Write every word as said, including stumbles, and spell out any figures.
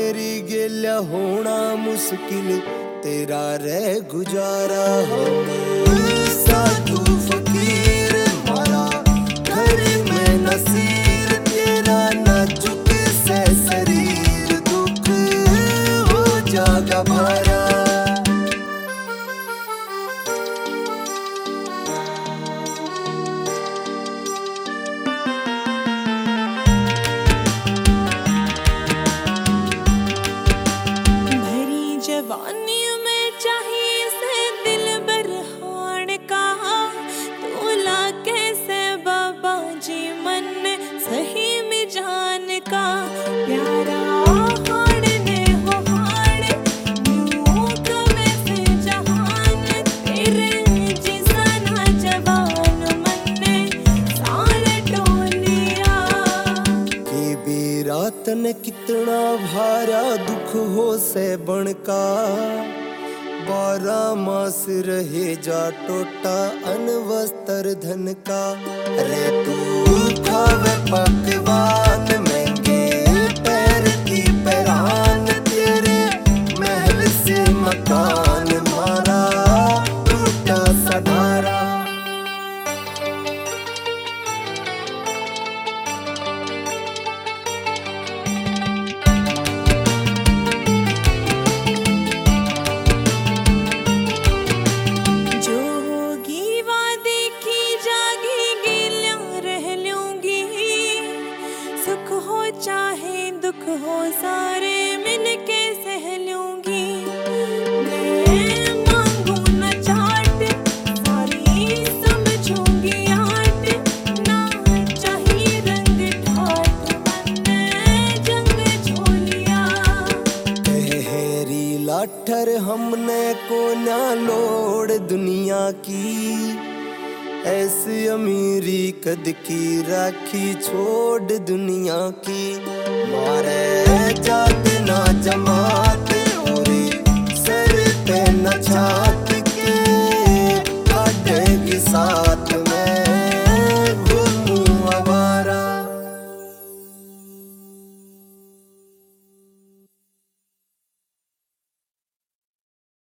मेरी गेल्या होना मुश्किल तेरा रह गुजारा। हम साधु फकीर मारा घर में नसीर तेरा नाजुक से शरीर दुख हो जागा भारा। जवानी में चाहिए से दिल बरहान का तोला कैसे बाबा जी मन सही में जान का प्यारा हाड़ ने हो हाड़ यूं तो वैसे जहान तेरे जिसा ना जवान मन ने सारे टोलिया की भी रात ने कितना भारा दुख हो से बनका बारह मास रहे जा टोटा अनवस्त्र धन का। अरे तू खावे पकवान महंगे पैर की पैरान तेरे महल से मकान मारा टूटा सधारा। चाहे दुख हो सारे मिलके सह लूंगी मैं मांगू न चाट सारी समझूंगी आट ना चाहिए रंग ठाट मन जंग झोलिया। तेरी लाठर हमने को ना लोड़ दुनिया की ऐसी अमीरी कद की राखी छोड़ दुनिया की मारे